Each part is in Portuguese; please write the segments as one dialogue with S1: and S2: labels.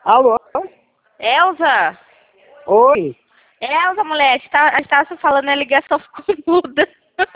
S1: Alô?
S2: Elza?
S1: Oi?
S2: Elza, mulher, a gente tava falando, a ligação ficou muda.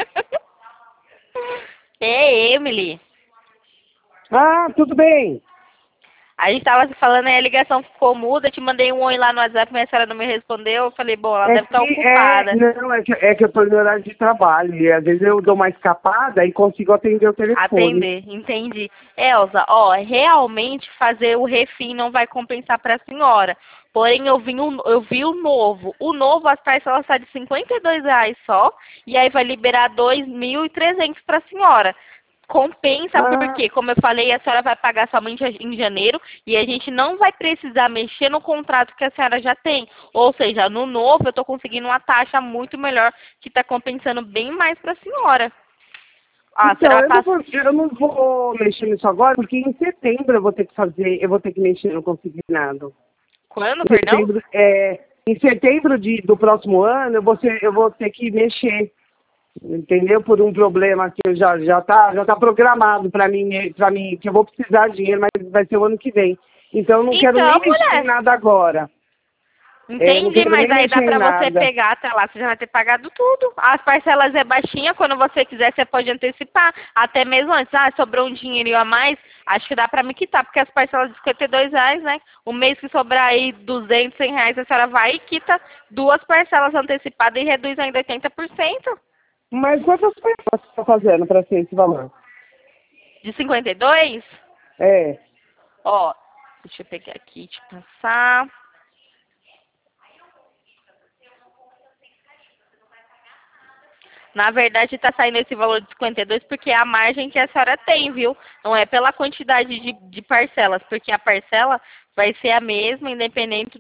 S2: Ei, Emily.
S1: Ah, tudo bem.
S2: A gente tava se falando, aí a ligação ficou muda, eu te mandei um oi lá no WhatsApp, mas a senhora não me respondeu, eu falei, bom, ela deve estar ocupada.
S1: Não, é que eu tô no horário de trabalho e às vezes eu dou uma escapada e consigo atender o telefone.
S2: Atender, entendi. Elza, ó, realmente fazer o refim não vai compensar para a senhora. Porém, eu vi o novo. O novo, as parcelas estão de R$ 52 só, e aí vai liberar 2.300 para a senhora. Compensa
S1: Ah,
S2: porque, como eu falei, a senhora vai pagar somente em janeiro e a gente não vai precisar mexer no contrato que a senhora já tem. Ou seja, no novo eu estou conseguindo uma taxa muito melhor que está compensando bem mais para a senhora. A
S1: então,
S2: senhora vai passar.
S1: eu não vou mexer nisso agora, porque em setembro eu vou ter que mexer no consignado.
S2: Quando, perdão?
S1: Em setembro do próximo ano eu vou ter que mexer. Entendeu? Por um problema que eu já tá programado para mim, que eu vou precisar de dinheiro, mas vai ser o ano que vem. Então eu não quero nem
S2: Então,
S1: mexer em
S2: mulher,
S1: nada agora. Não
S2: entendi,
S1: quero
S2: mas
S1: nem
S2: aí
S1: mexer
S2: dá
S1: em
S2: pra você
S1: nada.
S2: pegar até lá, você já vai ter pagado tudo. As parcelas é baixinha, quando você quiser, você pode antecipar. Até mesmo antes, sobrou um dinheirinho a mais, acho que dá pra me quitar, porque as parcelas de R$ 52, né? O mês que sobrar aí 200, R$ 100, a senhora vai e quita duas parcelas antecipadas e reduz ainda 80%.
S1: Mas quantas pessoas você está fazendo para ser esse valor?
S2: De 52?
S1: É.
S2: Ó, deixa eu pegar aqui e te passar. Na verdade, está saindo esse valor de 52 porque é a margem que a senhora tem, viu? Não é pela quantidade de parcelas, porque a parcela vai ser a mesma, independente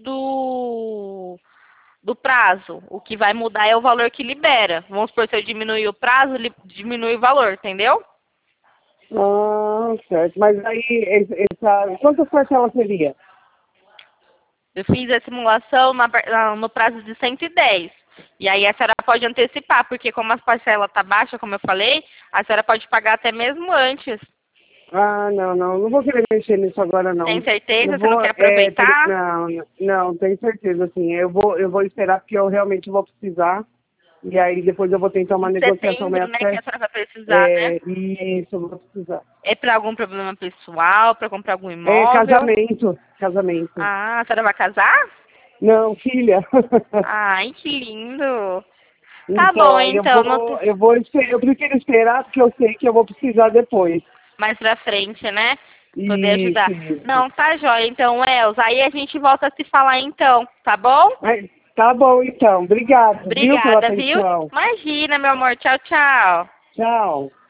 S2: do prazo. O que vai mudar é o valor que libera. Vamos supor, se eu diminuir o prazo, diminui o valor, entendeu?
S1: Ah, certo. Mas aí, quantas parcelas seria?
S2: Eu fiz a simulação no prazo de 110. E aí a senhora pode antecipar, porque como a parcela está baixa, como eu falei, a senhora pode pagar até mesmo antes.
S1: Ah, não vou querer mexer nisso agora, não.
S2: Tem
S1: Eu
S2: certeza? Você não
S1: vou,
S2: quer aproveitar?
S1: não, tenho certeza, assim. Eu vou esperar porque eu realmente vou precisar. E aí depois eu vou tentar uma
S2: Em
S1: negociação
S2: setembro,
S1: meio
S2: né, que a
S1: certa.
S2: senhora vai precisar, né?
S1: Isso, eu vou precisar.
S2: É para algum problema pessoal, para comprar algum
S1: É
S2: imóvel?
S1: casamento, casamento.
S2: Ah, a senhora vai casar?
S1: Não, filha.
S2: Ai, que lindo. Tá
S1: Então,
S2: bom,
S1: aí
S2: então,
S1: eu prefiro esperar porque eu sei que eu vou precisar depois.
S2: mais pra frente, né? Poder
S1: Isso,
S2: ajudar.
S1: isso.
S2: Não, tá jóia. Então, Elza, aí a gente volta a se falar então, tá bom?
S1: Mas, tá bom, então. Obrigado, viu, pela
S2: Obrigada, viu?
S1: atenção.
S2: Imagina, meu amor. Tchau, tchau.
S1: Tchau.